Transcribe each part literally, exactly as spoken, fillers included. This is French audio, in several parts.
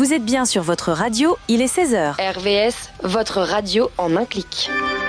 Vous êtes bien sur votre radio, il est seize heures. R V S, votre radio en un clic.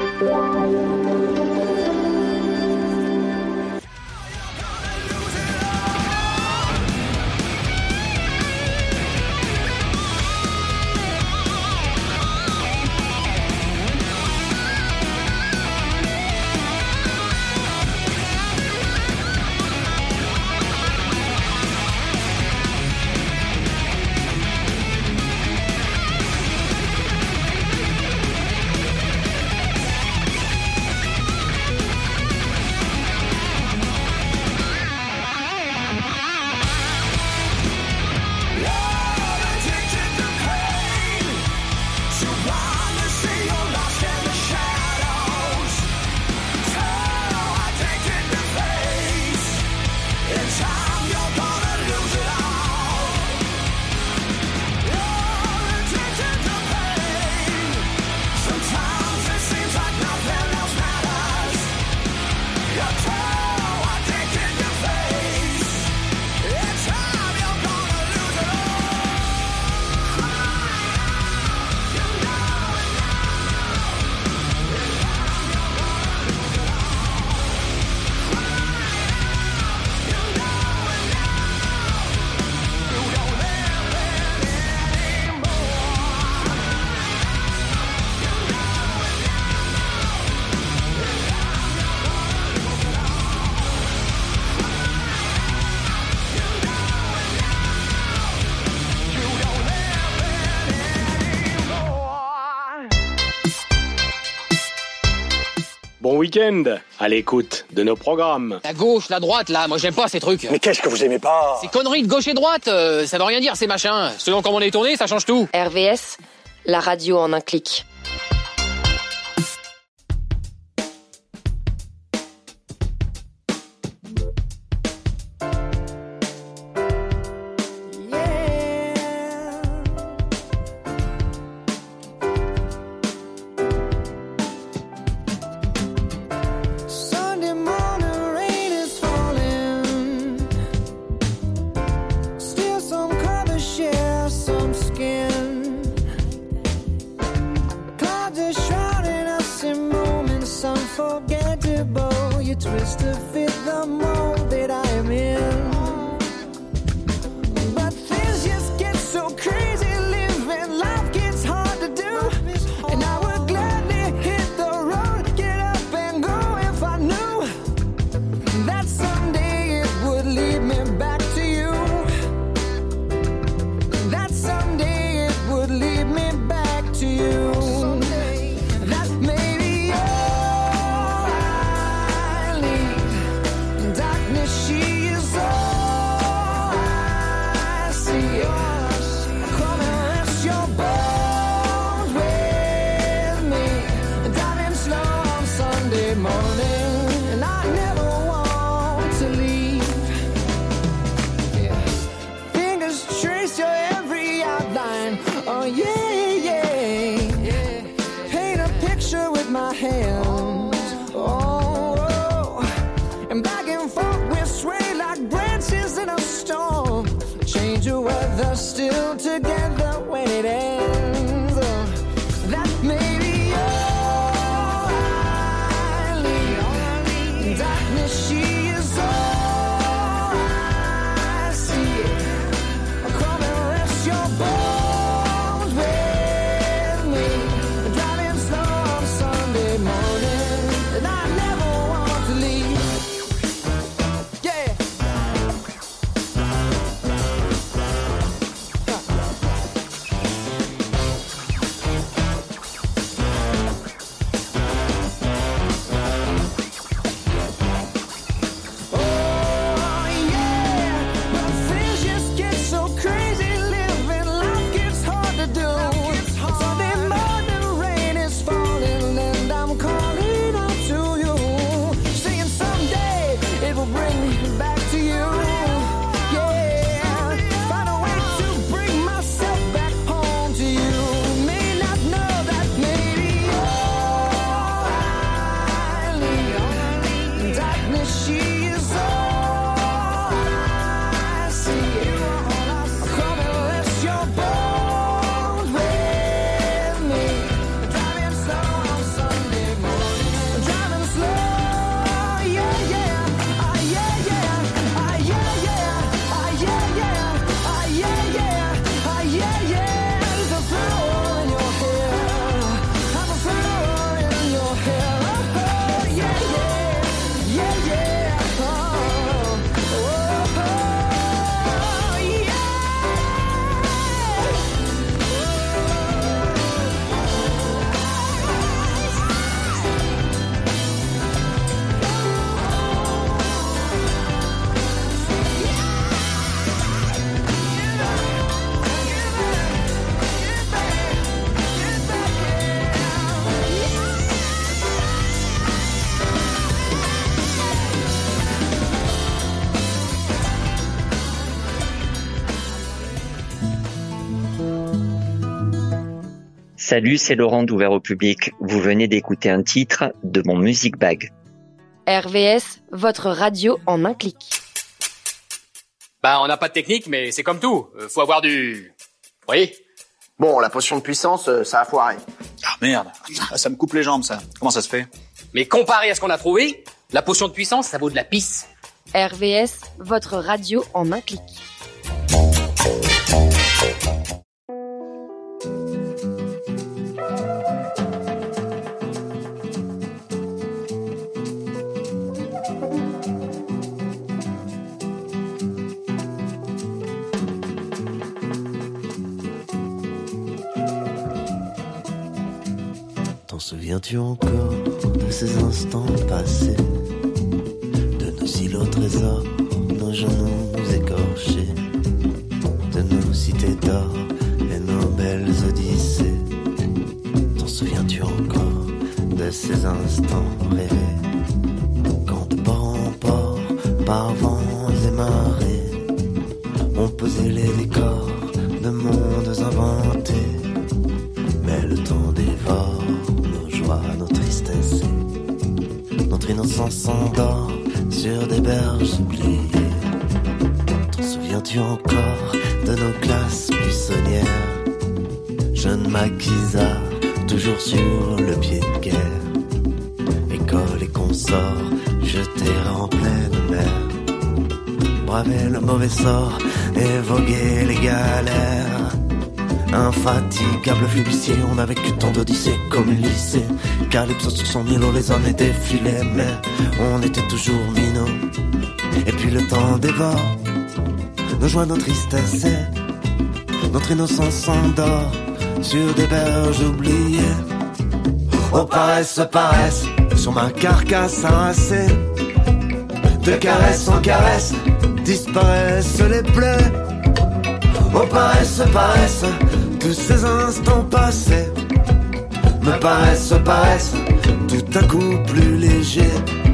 Bon week-end, à l'écoute de nos programmes. La gauche, la droite, là, moi j'aime pas ces trucs. Mais qu'est-ce que vous aimez pas? Ces conneries de gauche et droite, euh, ça veut rien dire ces machins. Selon comment on est tourné, ça change tout. R V S, la radio en un clic. Twist to fit the mold that I am in. But things just get so crazy, living life gets hard to do. And I would gladly hit the road, get up and go if I knew that someday it would lead me back to you. That someday it would lead me back to you. That maybe all I need. Darkness, she is all I see. Come and rest your bones with me. Driving slow on Sunday morning, and I never want to leave. Yeah. Fingers trace your every outline. Oh yeah, yeah, yeah. Paint a picture with my hands. Oh, oh. And back and forth we sway like branches in a storm. Change your weather, still together when it ends. Oh, that may be all I need. Darkness, she is all I see. Come and rest your bones with Salut, c'est Laurent d'Ouvert au public. Vous venez d'écouter un titre de mon Music Bag. R V S, votre radio en un clic. Bah, on n'a pas de technique, mais c'est comme tout. Euh, faut avoir du... Oui. Bon, la potion de puissance, euh, ça a foiré. Ah merde, ah, ça me coupe les jambes ça. Comment ça se fait? Mais comparé à ce qu'on a trouvé, la potion de puissance, ça vaut de la pisse. R V S, votre radio en un clic. T'en souviens-tu encore de ces instants passés, de nos îlots trésors, nos genoux écorchés, de nos cités d'or et nos belles odyssées? T'en souviens-tu encore de ces instants rêvés, quand de port en port, par vents et marées, on posait les décors de mondes inventés? Mais le temps dévore nos joies, nos tristesses, notre innocence s'endort sur des berges oubliées. T'en souviens-tu encore de nos classes buissonnières, jeunes maquisards, toujours sur le pied de guerre, école et consorts, jetés en pleine mer, braver le mauvais sort et voguer les galères. Infatigable flibustier, on a vécu tant d'odyssées comme lycée. Calypso sur son îlot, les années défilaient, mais on était toujours minots. Et puis le temps dévore nos joies, nos tristesses, et notre innocence s'endort sur des berges oubliées. Oh paresse, paresse, sur ma carcasse harassée, de caresse en caresse, disparaissent les plaies. Oh paresse, paresse, tous ces instants passés me paraissent, paraissent tout à coup plus légers.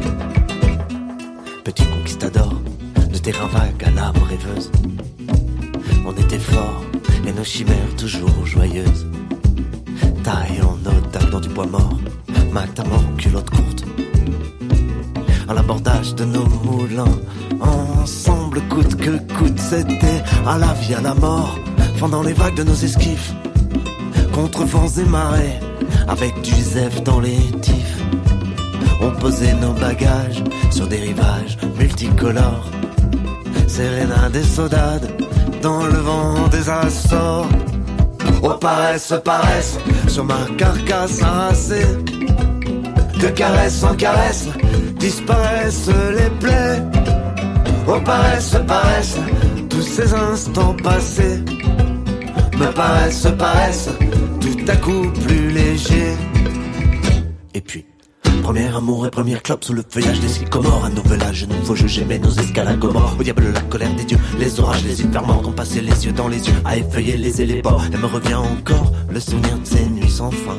Petit conquistador de terrain vague à l'âme rêveuse, on était forts et nos chimères toujours joyeuses. Taille en otacle dans du bois mort, matamment culotte courte, à l'abordage de nos moulins, ensemble coûte que coûte, c'était à la vie, à la mort, fendant les vagues de nos esquifs, contre vents et marées, avec du zèf dans les tifs. On posait nos bagages sur des rivages multicolores, sérénade et saudade dans le vent des Açores. Oh paresse, paresse, sur ma carcasse harassée, de caresse en caresse, disparaissent les plaies. Oh paresse, paresse, tous ces instants passés me paraissent, paraissent tout à coup plus légers. Et puis, premier amour et première clope sous le feuillage des sycomores, un nouvel âge, nouveau jeu, j'aimais nos escales à Gomorrhe. Au diable la colère des dieux, les orages, les yeux ferments, qu'on passait les yeux dans les yeux, à effeuiller les élébores. Et me revient encore le souvenir de ces nuits sans fin,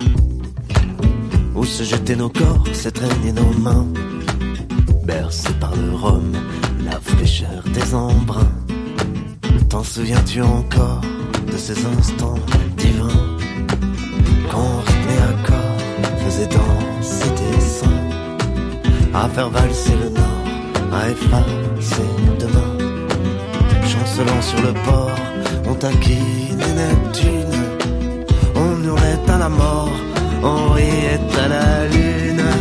où se jetaient nos corps, s'étreignaient nos mains, bercés par le rhum, la fraîcheur des embruns. T'en souviens-tu encore de ces instants divins, quand rythme et accord faisait danser tes seins, à faire valser le nord, à effacer demain. Chancelant sur le port, on taquinait Neptune, on hurlait à la mort, on riait à la lune.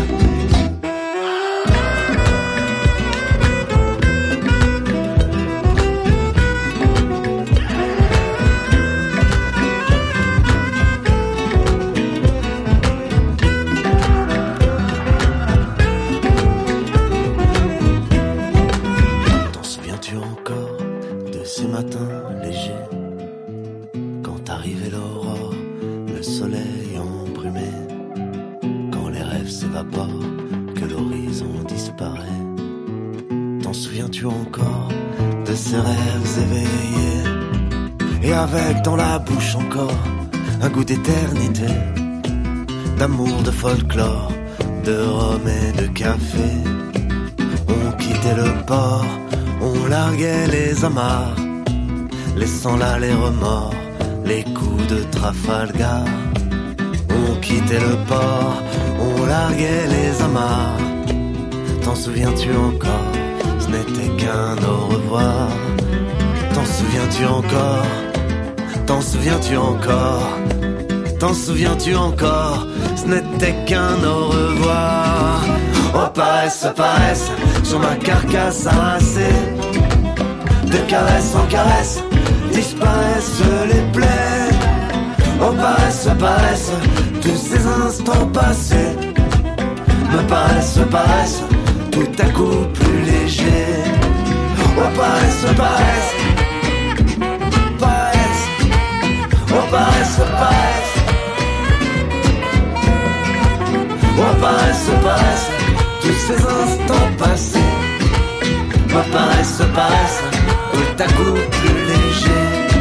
Avec dans la bouche encore un goût d'éternité, d'amour, de folklore, de rhum et de café. On quittait le port, on larguait les amarres, laissant là les remords, les coups de Trafalgar. On quittait le port, on larguait les amarres. T'en souviens-tu encore? Ce n'était qu'un au revoir. T'en souviens-tu encore? T'en souviens-tu encore? T'en souviens-tu encore? Ce n'était qu'un au revoir. Oh, paresse, paresse, sur ma carcasse harassée. De caresse en caresse, disparaissent les plaies. Oh, paresse, paresse, tous ces instants passés me paraissent, paraissent, tout à coup plus légers. Oh, paresse, paresse, paresse, oh, paresse, paresse, oh, paresse, paresse, tous ces instants passés me paraissent, paraissent, tout à coup plus légers.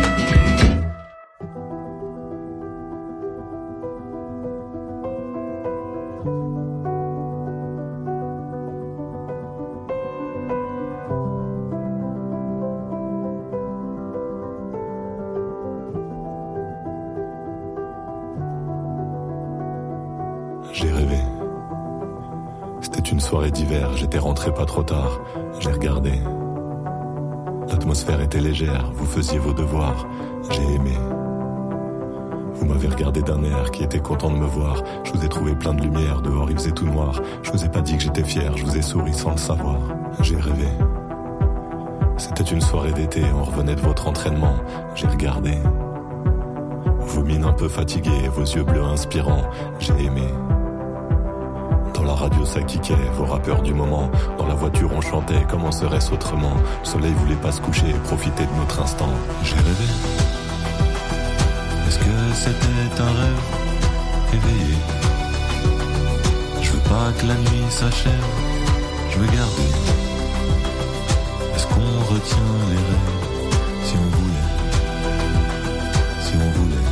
J'ai rêvé. C'était une soirée d'hiver, j'étais rentré pas trop tard. J'ai regardé. L'atmosphère était légère, vous faisiez vos devoirs. J'ai aimé. Vous m'avez regardé d'un air qui était content de me voir. Je vous ai trouvé plein de lumière, dehors il faisait tout noir. Je vous ai pas dit que j'étais fier, je vous ai souri sans le savoir. J'ai rêvé. C'était une soirée d'été, on revenait de votre entraînement. J'ai regardé. Vos mines un peu fatiguées, vos yeux bleus inspirants. J'ai aimé. Dans la radio ça kickait, vos rappeurs du moment. Dans la voiture on chantait, comment serait-ce autrement? Le soleil voulait pas se coucher, profiter de notre instant. J'ai rêvé. Est-ce que c'était un rêve éveillé? Je veux pas que la nuit s'achève, je veux garder. Est-ce qu'on retient les rêves? Si on voulait, si on voulait.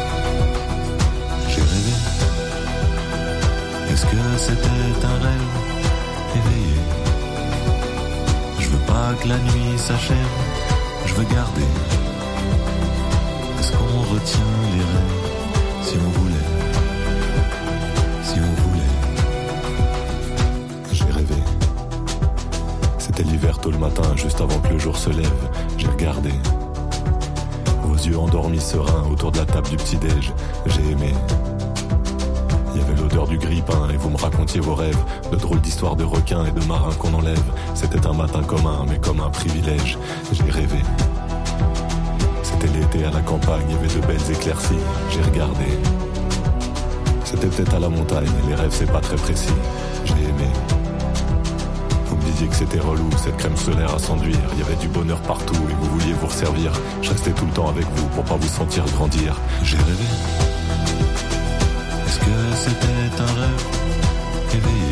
J'ai rêvé. Est-ce que c'était un rêve éveillé? Je veux pas que la nuit s'achève, je veux garder. Est-ce qu'on retient les rêves? Si on voulait, si on voulait. J'ai rêvé. C'était l'hiver tôt le matin, juste avant que le jour se lève. J'ai regardé. Vos yeux endormis sereins autour de la table du petit-déj. J'ai aimé. Il y avait l'odeur du grille-pain et vous me racontiez vos rêves. De drôles d'histoires de requins et de marins qu'on enlève. C'était un matin commun, mais comme un privilège. J'ai rêvé. C'était l'été à la campagne, il y avait de belles éclaircies. J'ai regardé. C'était peut-être à la montagne, les rêves c'est pas très précis. J'ai aimé. Vous me disiez que c'était relou, cette crème solaire à s'enduire. Il y avait du bonheur partout et vous vouliez vous resservir. Je restais tout le temps avec vous pour pas vous sentir grandir. J'ai rêvé. Est-ce que c'était un rêve éveillé?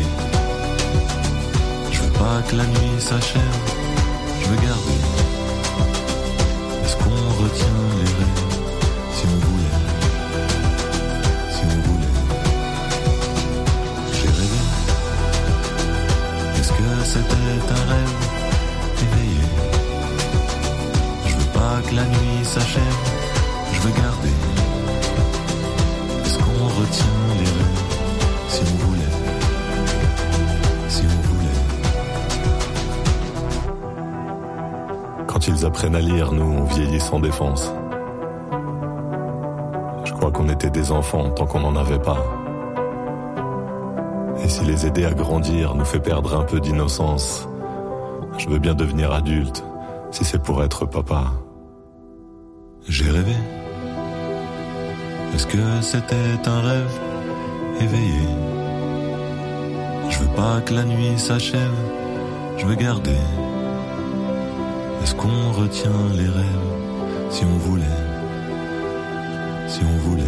Je veux pas que la nuit s'achève, je veux garder. Est-ce qu'on retient les rêves? Si on voulait, si on voulait. J'ai rêvé. Est-ce que c'était un rêve éveillé? Je veux pas que la nuit s'achève, je veux garder. Est-ce qu'on retient les rêves? Si on voulait, si on voulait. Quand ils apprennent à lire, nous on vieillit sans défense. Je crois qu'on était des enfants tant qu'on n'en avait pas. Et si les aider à grandir nous fait perdre un peu d'innocence, je veux bien devenir adulte si c'est pour être papa. J'ai rêvé. Est-ce que c'était un rêve éveillé? Je veux pas que la nuit s'achève, je veux garder. Est-ce qu'on retient les rêves? Si on voulait, si on voulait.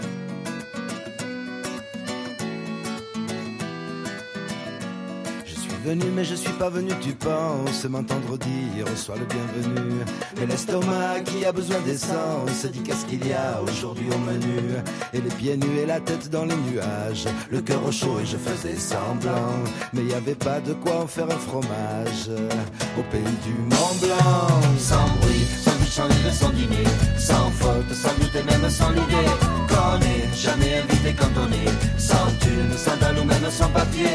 Je suis venu mais je suis pas venu, tu penses m'entendre dire sois le bienvenu. Mais l'estomac qui a besoin d'essence dit qu'est-ce qu'il y a aujourd'hui au menu. Et les pieds nus et la tête dans les nuages, le cœur au chaud et je faisais semblant. Mais y avait pas de quoi en faire un fromage au pays du Mont Blanc. Sans bruit, sans but, sans livre, sans dîner, sans faute, sans doute et même sans idée. Qu'on n'est jamais invité quand on est sans thune, sans dalle ou même sans papier.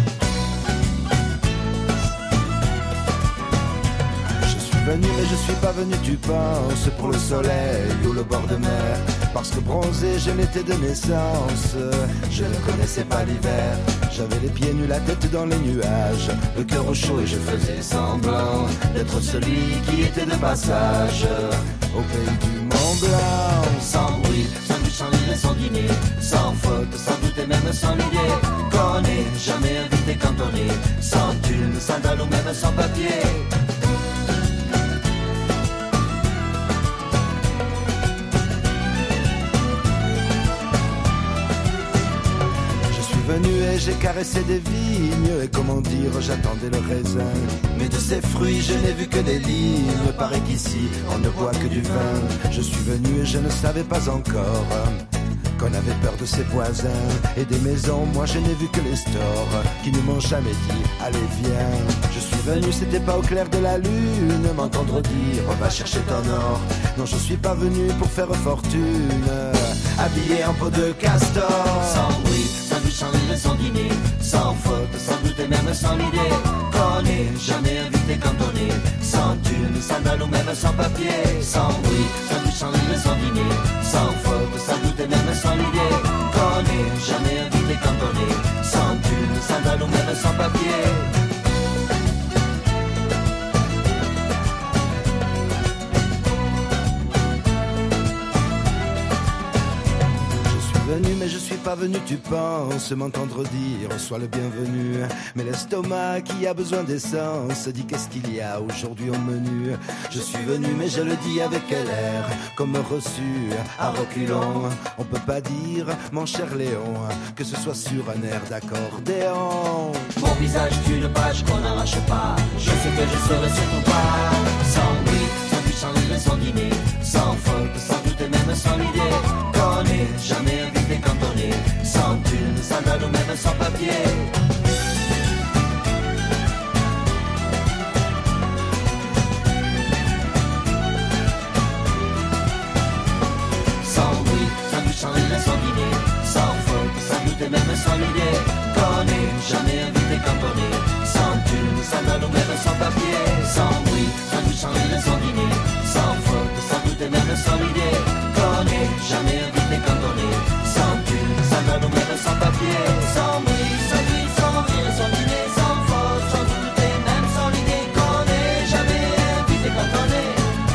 Venu mais je suis pas venu, tu penses, pour le soleil ou le bord de mer. Parce que bronzé je n'étais de naissance, je ne connaissais pas l'hiver. J'avais les pieds nus, la tête dans les nuages, le cœur au chaud et je faisais semblant d'être celui qui était de passage au pays du Mont Blanc. Sans bruit, sans but, sans livre, sans dîner, sans faute, sans doute et même sans idée. Qu'on n'est jamais invité quand on est sans thune, sans dalle ou même sans papier. Et j'ai caressé des vignes et comment dire j'attendais le raisin. Mais de ces fruits je n'ai vu que des lignes. Paraît qu'ici on ne boit que du vin. Je suis venu et je ne savais pas encore qu'on avait peur de ses voisins. Et des maisons moi je n'ai vu que les stores qui ne m'ont jamais dit allez viens. Je suis venu c'était pas au clair de la lune m'entendre dire va chercher ton or. Non je suis pas venu pour faire fortune habillé en peau de castor. Sans bruit, sans but, sans livre, sans dîner, sans faute, sans doute et même sans idée. Qu'on n'est jamais invité quand on est sans thune, sans dalle ou même sans papier. Sans bruit, sans but, sans livre, sans dîner, sans faute, sans doute et même sans idée. Qu'on n'est jamais invité quand on est sans thune, sans dalle ou même sans papier. Mais je suis pas venu, tu penses m'entendre dire sois le bienvenu. Mais l'estomac qui a besoin d'essence dit qu'est-ce qu'il y a aujourd'hui au menu. Je suis venu mais je le dis avec l'air comme reçu à reculons. On peut pas dire mon cher Léon que ce soit sur un air d'accordéon. Mon visage est une page qu'on n'arrache pas. Je sais que je serai sur ton pas. Sans bruit, sans but, sans livre, sans dîner, sans faute, sans doute et même sans idée. Qu'on n'est jamais invité quand on est sans thune, sans dalle ou même sans papier. Sans bruit, sans but, sans livre, sans dîner, sans faute, sans doute et même sans idée. Qu'on n'est jamais invité quand on est sans thune, sans dalle ou même sans papier. Sans bruit, sans but, sans livre, sans dîner, sans faute, sans doute et même sans idée. Qu'on n'est jamais invité quand on est sans thune, sans dalle ou même sans papier. Sans bruit, sans bruit, sans rire, sans dîner, sans faute, sans doute et même sans l'idée. Qu'on n'est jamais invité quand on est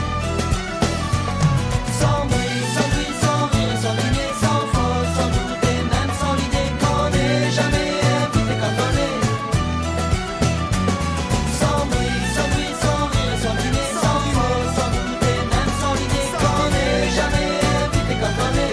sans bruit, sans bruit, sans rire, sans dîner, sans faute, sans doute et même sans l'idée. Qu'on n'est jamais invité quand on est sans bruit, sans bruit, sans rire, sans dîner, sans faute, sans doute et même sans l'idée. Qu'on n'est jamais invité quand on est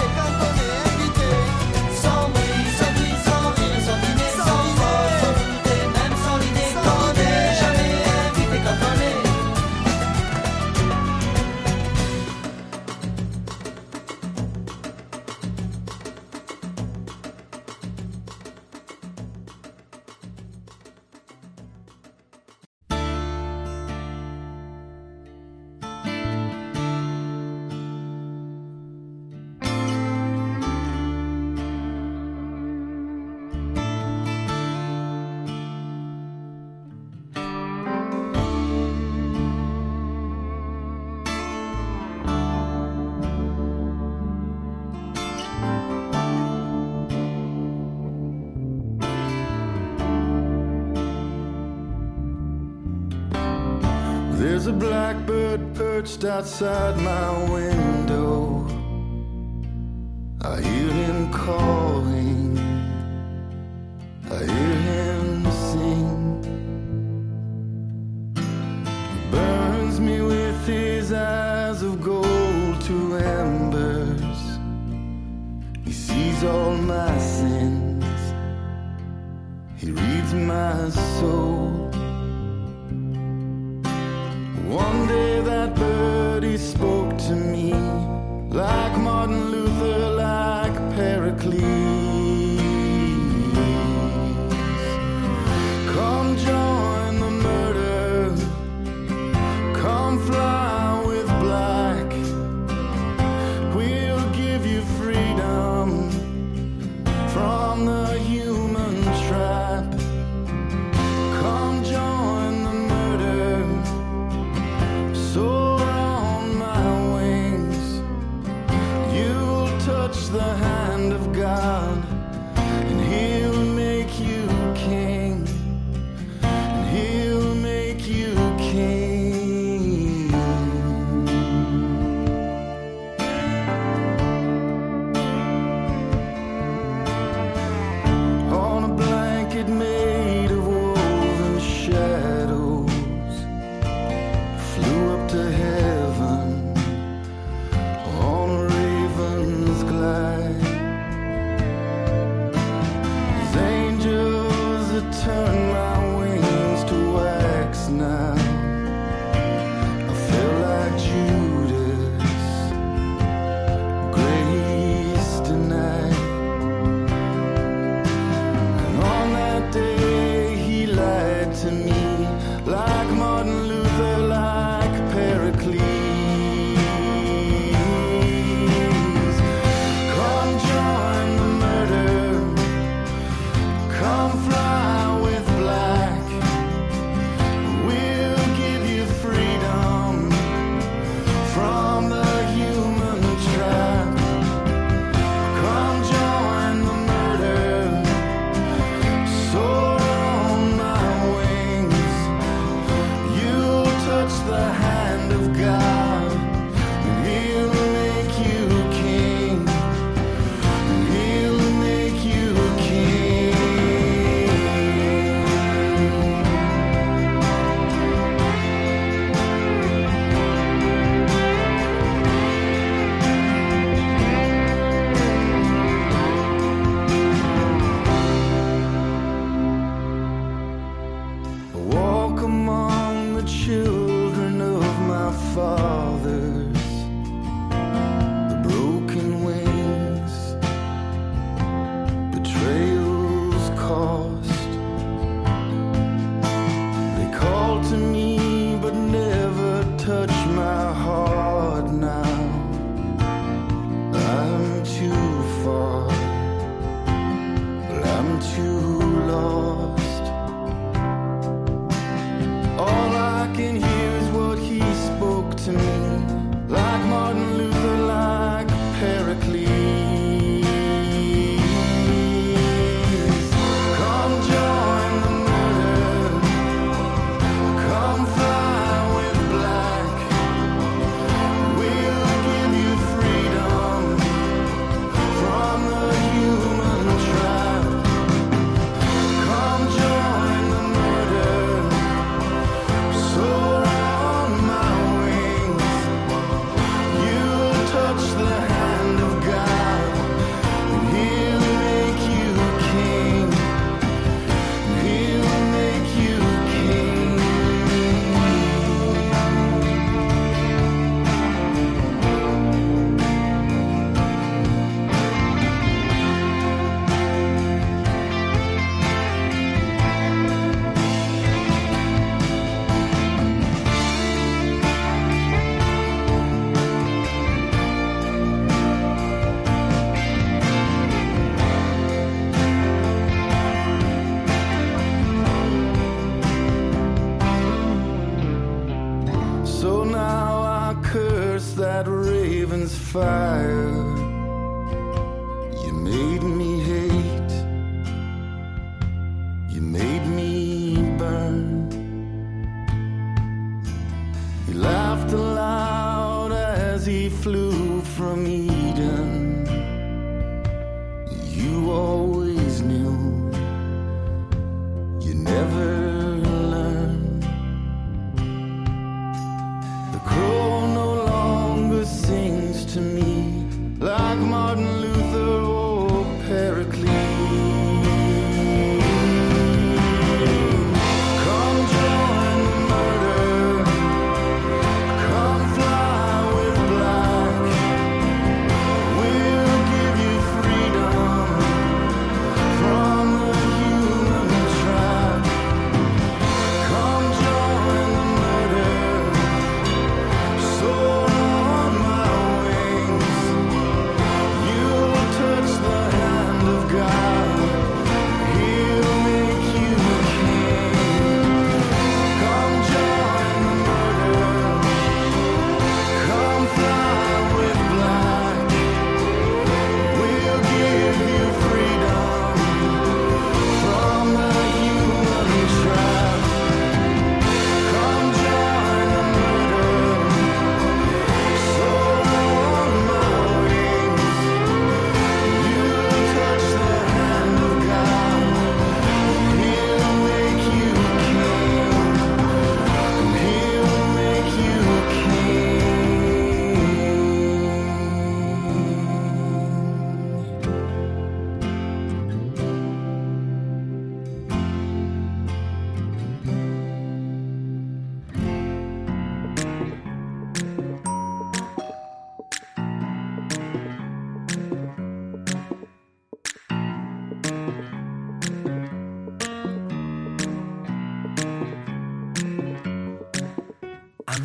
There's a blackbird perched outside my window. I hear him calling, I hear him sing. He burns me with his eyes of gold to embers. He sees all my sins, he reads my my soul. One day that birdie spoke to me like Martin Luther, like Pericles. Come join the murder, come fly with black. We'll give you freedom from the human trap. Come join the murder, soar on my wings. You'll touch the hand of God, and He'll make you king, and He'll make you king. On a blanket made of woven shadows, flew up to heaven on a raven's glide. These angels that turn my wings to wax now, I feel like Judas, grace denied. And on that day he lied to me like Martin Luther, like Pericles. Come join the murder, come fly with black. We'll give you freedom from the human trap. Come join the murder, soar on my wings. You'll touch the hand of God, and He'll make you king, and He'll make you king. Walk among the children of my fathers, the broken wings, betrayal's cost. They call to me but never touch my heart now. I'm too far, but I'm too lost. All I can hear is what he spoke to me, like Martin Luther, like Pericles. Come join the murder, come fly with black. We'll give you freedom from the human trap. Come join the murder, soar on my wings. You'll touch the hand of God, and He'll make you king, and He'll make you king. So now I curse that raven's fire. You made me hate, you made me burn. He laughed aloud as he flew from Eden. You always knew, you never learned. The crow no longer sings to me like Martin Luther or Pericles.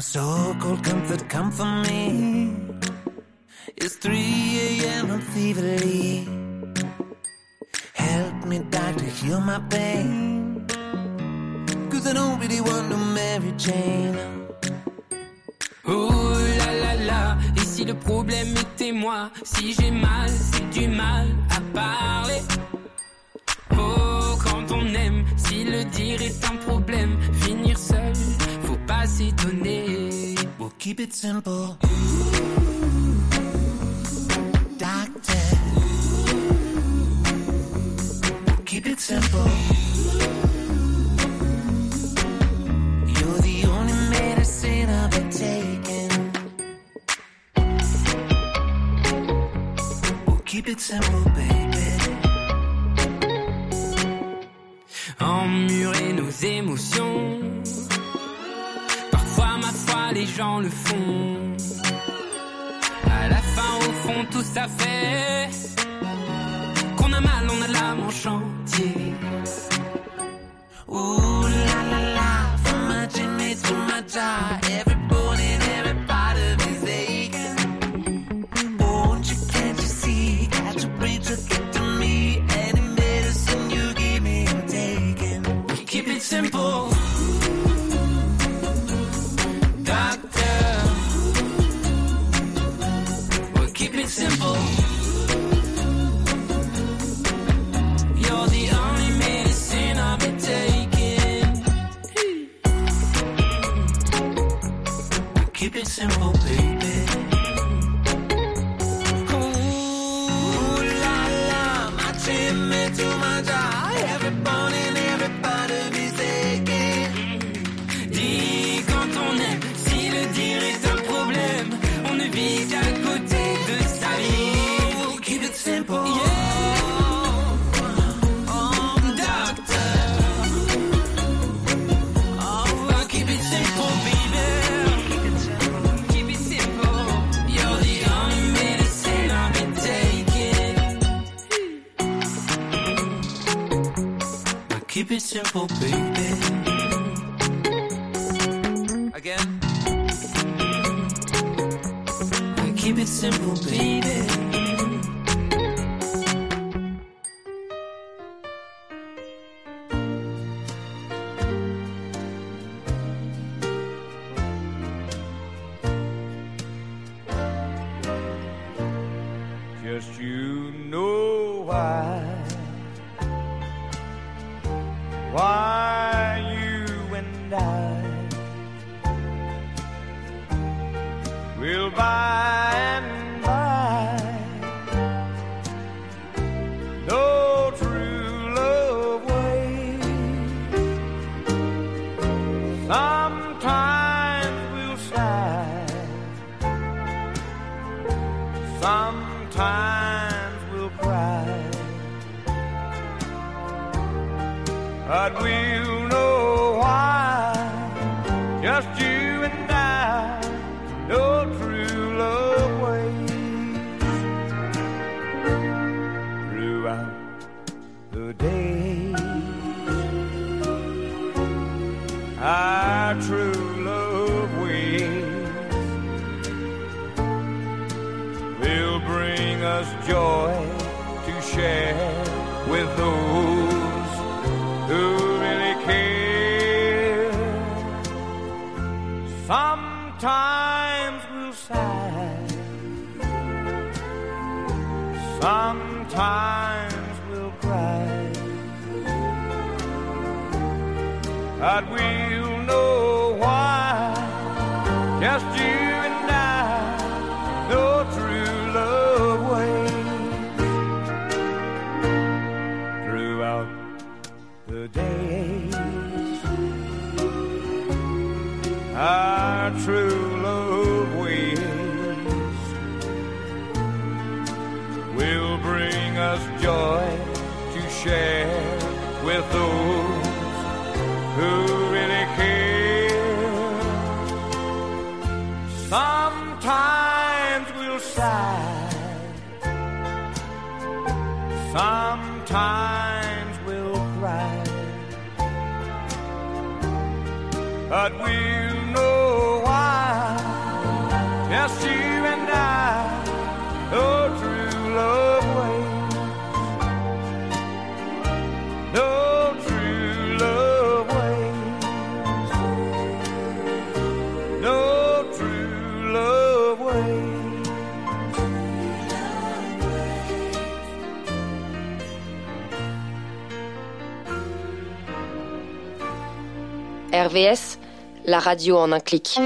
so-called comfort come for me. It's three a.m. I'm feverly. Help me, doctor, heal my pain. Cause I don't really want no Mary Jane. Oh là là là, et si le problème était moi? Si j'ai mal, c'est du mal à parler. Oh, quand on aime, si le dire est un problème, finir seul, faut pas s'étonner. We'll keep it simple. Doctor, we'll keep it simple. You're the only medicine I've been taking. We'll keep it simple, baby. Emmurer nos émotions. Parfois, ma foi, les gens le font. À la fin, au fond, tout ça fait qu'on a mal, on a l'âme en chantier. Ooh la la la, from my Jimmy to my jaw, every bone and every part of me's aching. Won't you, can't you see, got your brain to get to me, any medicine you give me, I'm taking. Keep it simple, doctor. Well, keep it simple. You're the only medicine I've been taking. Keep it simple, baby. Ooh la la, my Jimmy to my jaw, every bone and every part of me's aching. Dis quand on aime, si le dire est un problème, on ne vit qu'à côté de sa vie. Keep it simple, yeah. Oh, doctor. Oh, keep it simple, baby. Keep it simple. You're the only medicine I've been taking. Keep it simple, baby. Again. Keep it simple, baby. Just you know why, why you and I will by and by no true love waits. Sometimes we'll sigh, sometimes we'll cry, but we'll know why. Just you and I, no true love waits. Throughout the day, our true love waits will bring us joy to share with those who really care. Sometimes we'll sigh, sometimes we'll cry, but we'll know why. Just you and I, no true love waits. Throughout the days, our true love waits will bring us joy to share with those who really care. Sometimes we'll sigh, sometimes we'll cry, but we'll know why. R V S, la radio en un clic.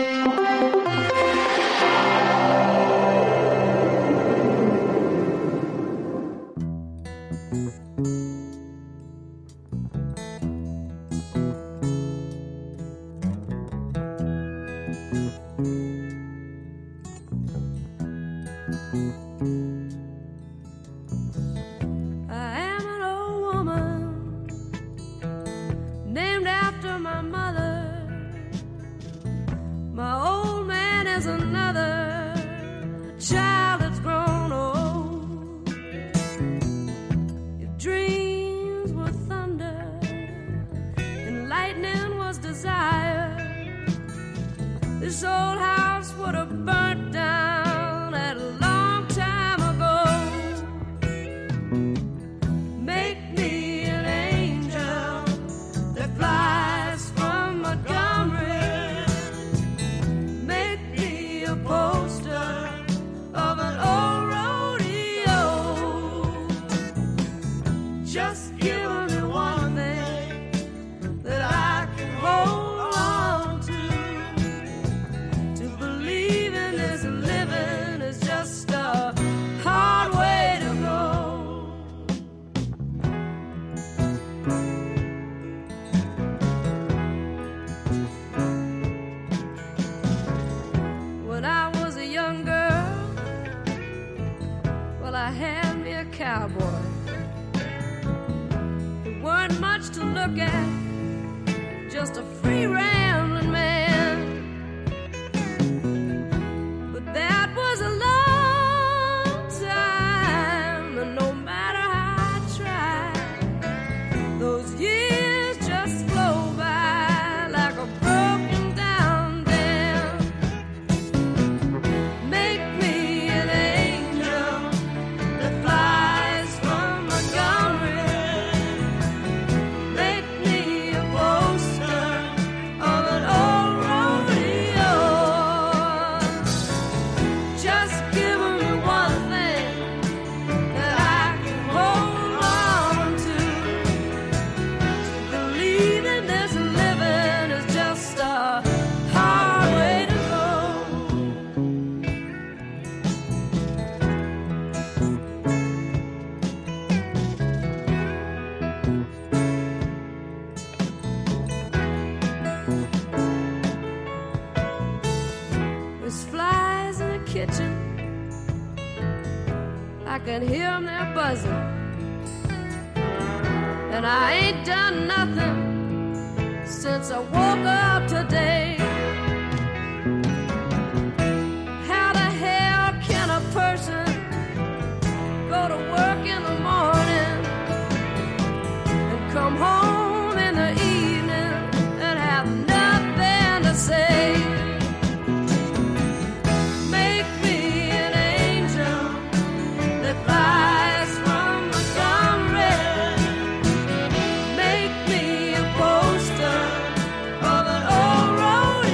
Road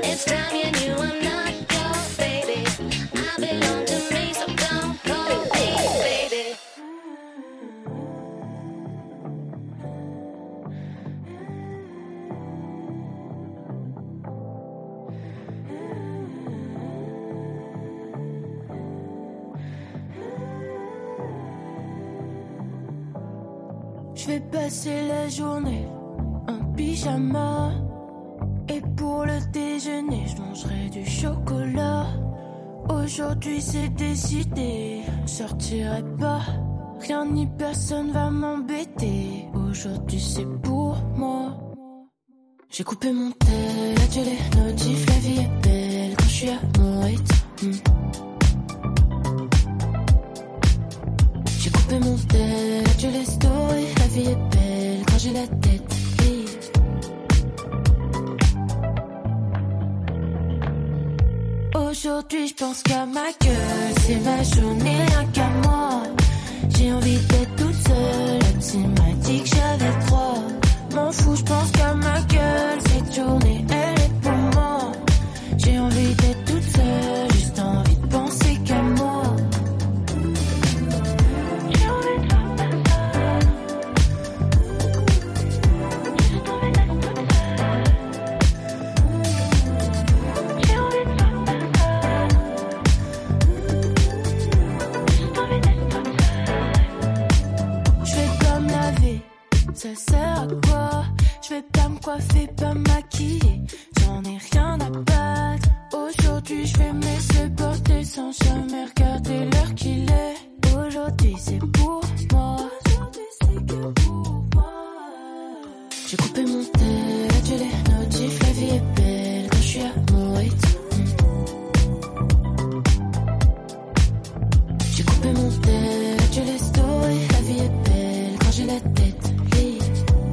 It's time you knew I'm not your baby. I belong to me, so don't call me baby. Je vais passer la journée en pyjama. Et pour le déjeuner, je mangerai du chocolat. Aujourd'hui c'est décidé, je sortirai pas. Rien ni personne va m'embêter. Aujourd'hui c'est pour moi. J'ai coupé mon tel, adieu les notifs. La vie est belle quand je suis amoureux. hmm. J'ai coupé mon tel, adieu les stories. La vie est belle quand j'ai la tête libre. Aujourd'hui je pense qu'à ma gueule. C'est ma journée, rien qu'à moi. J'ai envie d'être toute seule. La psy m'a dit que j'avais le droit. M'en fous, je pense qu'à ma gueule. Cette journée elle est pour moi. J'ai envie d'être toute seule. Juste envie de penser qu'à moi. J'ai envie de faire personne. Juste envie d'être toute seule. J'ai envie de faire personne. Juste envie d'être toute seule. Je vais pas me laver, ça sert à quoi? Je vais pas me coiffer, pas me maquiller. J'en ai rien à battre. Aujourd'hui je vais me laisser porter sans jamais regarder l'heure qu'il est. Aujourd'hui c'est pour moi. Aujourd'hui c'est que pour moi. J'ai coupé mon tel, adieu les notifs. La vie est belle quand je suis amoureuse. J'ai coupé mon tel, adieu les stories. La vie est belle quand j'ai la tête libre.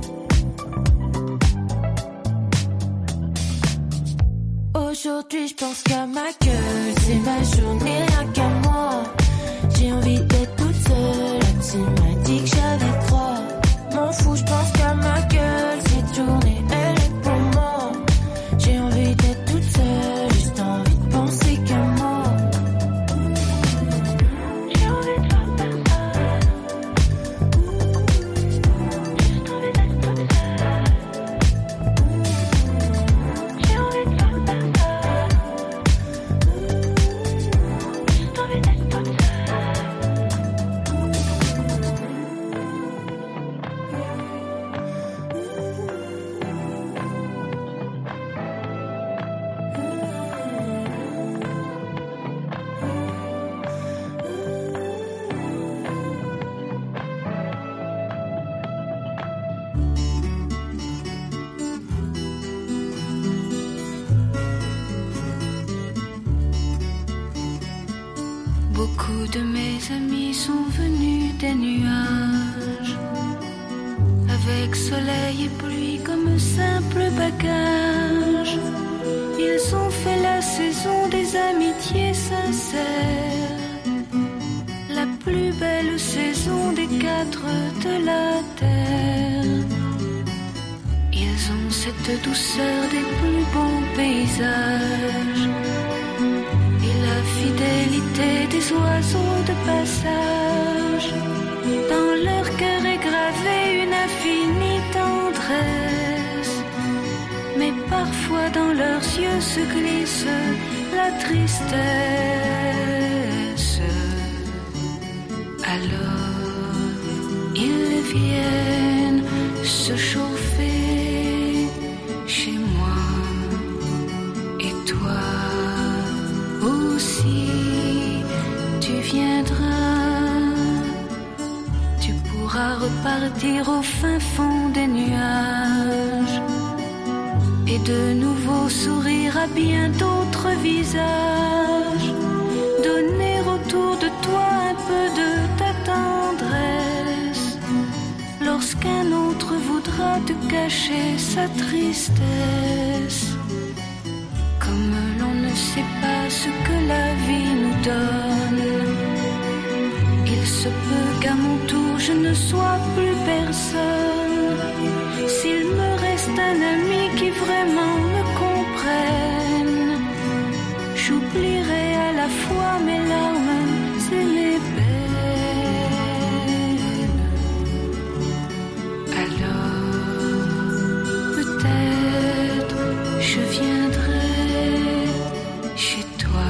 Aujourd'hui je pense qu'à ma gueule. C'est ma journée, rien qu'à moi. J'ai envie d'être toute seule. La psy m'a dit que j'avais le droit. M'en fous, je pense qu'à ma gueule. Cette journée elle est pour moi. J'ai envie d'être toute seule. Juste envie de penser qu'à moi. J'ai envie de faire personne. Juste envie d'être toute seule. J'ai envie de faire personne. Juste envie d'être toute seule. Beaucoup de mes amis sont venus des nuages, avec soleil et pluie comme simple bagage. Ils ont fait la saison des amitiés sincères, la plus belle saison des quatre de la terre. Ils ont cette douceur des plus beaux paysages et la fidélité des oiseaux de passage. Dans leur cœur est gravée une infinie tendresse, mais parfois dans leurs yeux se glisse la tristesse. Alors ils viennent se chauffer chez moi, et toi aussi tu viendras. Tu pourras repartir au fin fond des nuages et de nouveau sourire à bien d'autres visages. Donner autour de toi un peu de ta tendresse lorsqu'un autre voudra te cacher sa tristesse. Comme l'on ne sait pas ce que la vie nous donne, il se peut qu'à mon tour je ne sois plus personne. S'il me reste un ami qui vraiment me comprenne, toi mes larmes et mes peines. Alors peut-être je viendrai chez toi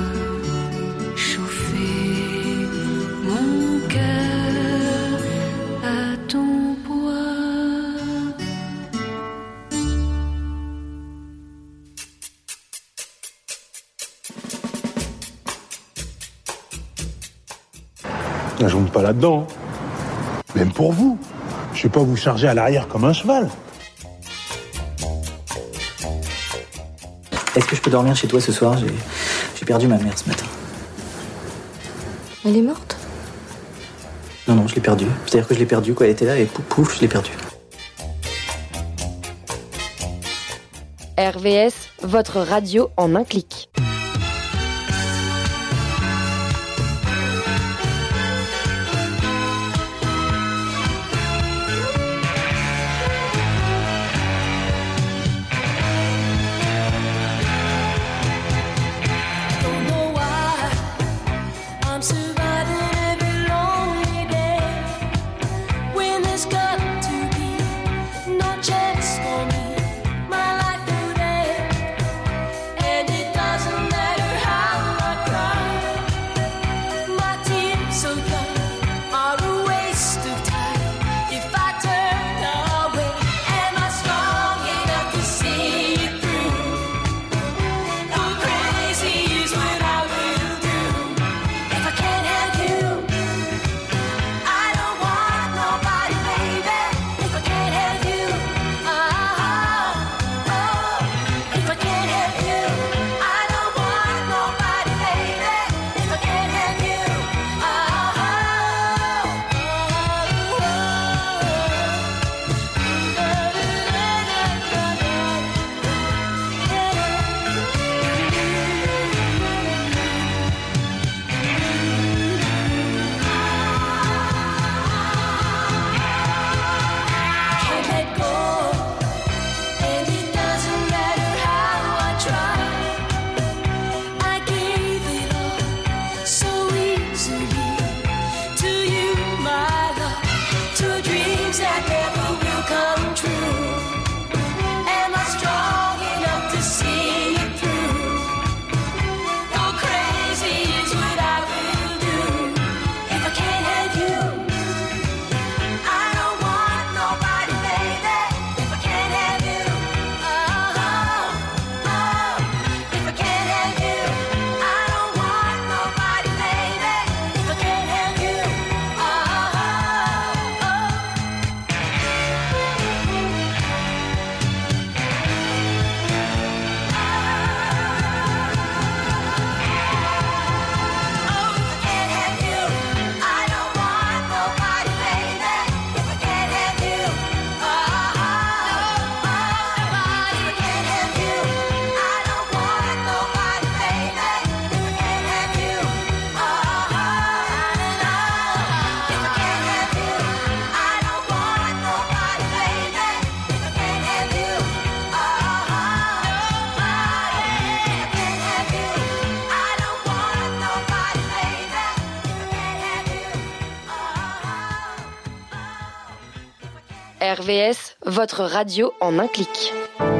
chauffer mon cœur à ton bois. Je monte pas là-dedans. Même pour vous. Je vais pas vous charger à l'arrière comme un cheval. Est-ce que je peux dormir chez toi ce soir? J'ai, j'ai perdu ma mère ce matin. Elle est morte? Non, non, je l'ai perdue. C'est-à-dire que je l'ai perdue, quoi. Elle était là et pouf, pouf, je l'ai perdue. R V S, votre radio en un clic. Don't know why I'm surviving every lonely day when there's got to be no chance for me, my life today, and it doesn't matter how I cry. My tears so young are a waste of time if I turn away. Am I strong enough to see it through? Go crazy is what I will do if I can't have you. I don't want nobody, baby, if I can't have you. Oh, oh, if I can't have you. I don't want nobody, baby, if I can't have you. Oh, can't let go, and it doesn't matter how I try. I gave it all so easily to you, my love, to dreams that never will come true. Am I strong enough to see it through? Go crazy is what I will do if I can't have you. I don't want nobody, baby, if I can't have you. Oh, oh, if I can't have you. I don't want nobody, baby, if I can't have you. Oh, can't have you. I don't want nobody, baby, if I can't have you. Oh, if I can't have you. I don't want nobody, baby, if I can't have you. Oh, if I can't have you. I don't want nobody, baby, if I can't have you. Oh, if I can't have you. I don't want nobody, baby, if I can't have you. R V S, votre radio en un clic.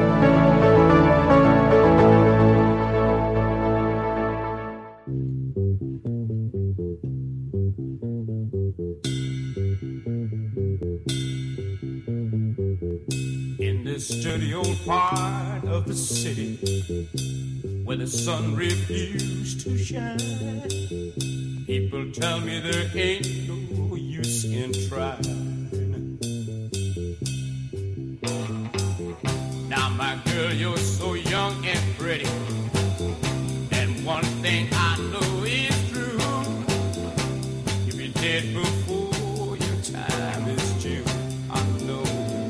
In this dirty old part of the city where the sun refused to shine, people tell me there ain't no use in trying. Now, my girl, you're so young and pretty, and one thing I know is true: you'll be dead before your time is due. I know.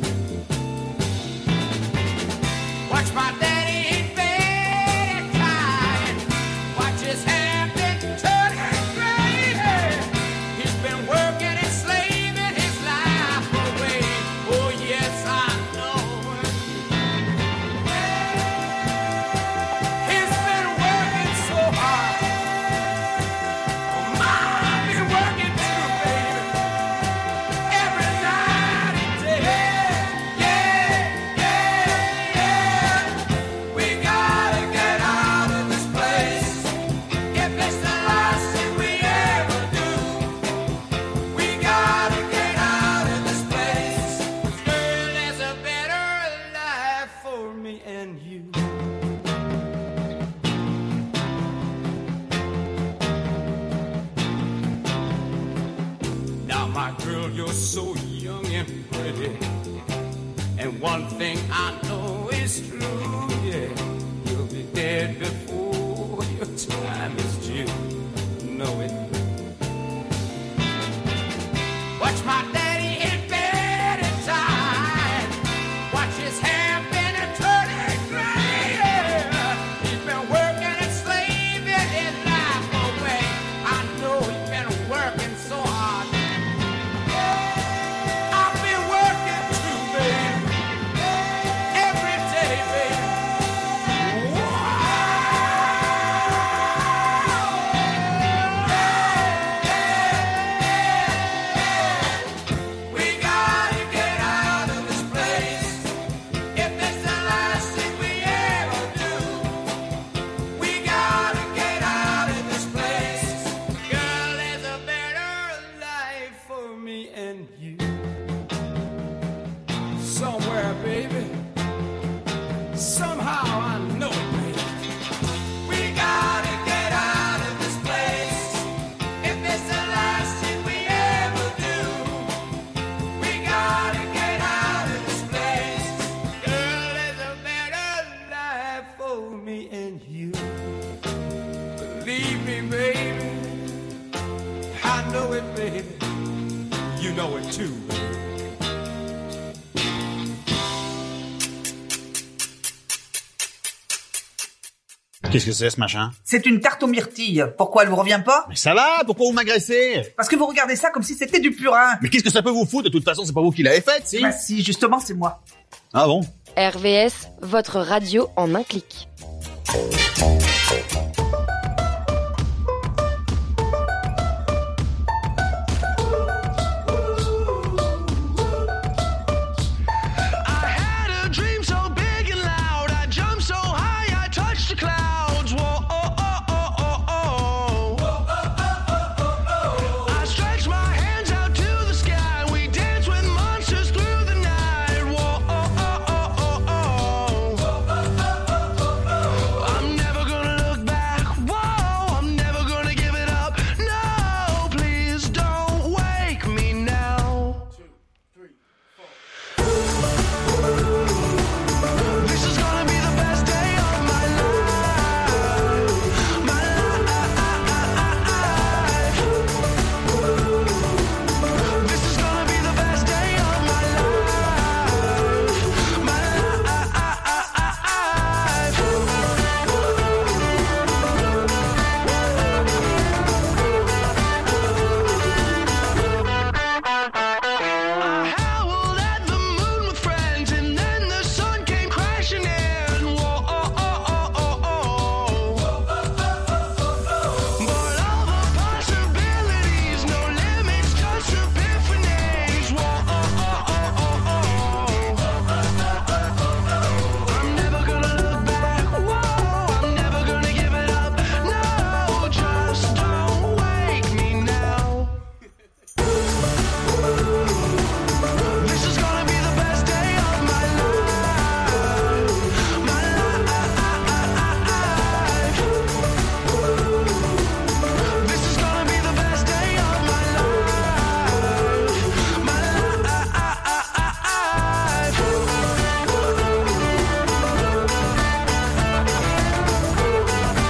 Watch my daddy in bed crying. Watch his hair been turning gray. He's been working and slaving his life. You're so young and pretty. And one thing I know is true, yeah. You'll be dead before your time is due. Know it. Watch my daddy in bed at time. Watch his hair been a turning gray. Yeah. He's been working and slaving his life away. I know he's been working so hard. I've been working too, baby. Every day, baby. We gotta get out of this place. If it's the last thing we ever do, we gotta get out of this place. Girl, there's a better life for me and you. Somewhere, baby. Somehow I know it, baby. We gotta get out of this place. If it's the last thing we ever do, we gotta get out of this place. Girl, there's a better life for me and you. Believe me, baby. I know it, baby. You know it too, baby. Qu'est-ce que c'est ce machin? C'est une tarte aux myrtilles. Pourquoi elle vous revient pas? Mais ça va, pourquoi vous m'agressez? Parce que vous regardez ça comme si c'était du purin. Mais qu'est-ce que ça peut vous foutre? De toute façon, c'est pas vous qui l'avez faite, si? Bah si, justement, c'est moi. Ah bon? R V S, votre radio en un clic.